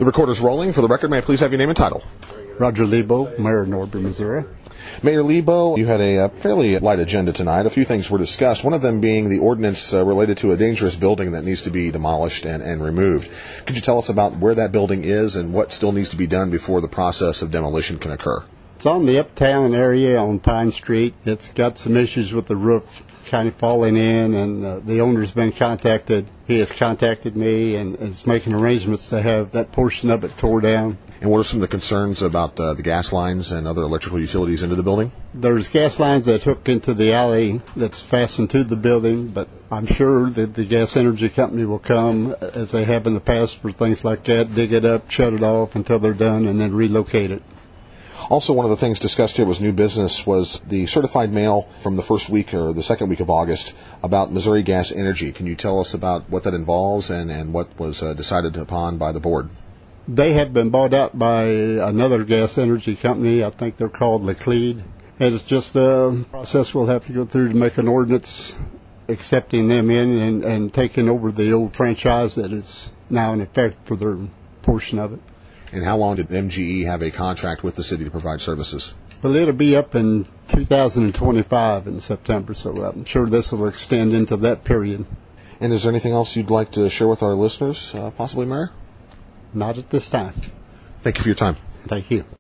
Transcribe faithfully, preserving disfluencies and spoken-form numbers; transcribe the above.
Recorder's rolling. For the record, may I please have your name and title? Roger Lebo, Mayor of Norbury, Missouri. Mayor Lebo, you had a uh, fairly light agenda tonight. A few things were discussed, one of them being the ordinance uh, related to a dangerous building that needs to be demolished and, and removed. Could you tell us about where that building is and what still needs to be done before the process of demolition can occur? It's on the uptown area on Pine Street. It's got some issues with the roof kind of falling in, and uh, the owner's been contacted. He has contacted me and is making arrangements to have that portion of it tore down. And what are some of the concerns about uh, the gas lines and other electrical utilities into the building? There's gas lines that hook into the alley that's fastened to the building, but I'm sure that the Gas Energy Company will come, as they have in the past for things like that, dig it up, shut it off until they're done, and then relocate it. Also, one of the things discussed here was new business, was the certified mail from the first week or the second week of August about Missouri Gas Energy. Can you tell us about what that involves and, and what was uh, decided upon by the board? They have been bought out by another gas energy company. I think they're called Laclede. And it's just a process we'll have to go through to make an ordinance accepting them in and, and taking over the old franchise that is now in effect for their portion of it. And how long did M G E have a contract with the city to provide services? Well, it'll be up in two thousand twenty-five in September, so I'm sure this will extend into that period. And is there anything else you'd like to share with our listeners, uh, possibly, Mayor? Not at this time. Thank you for your time. Thank you.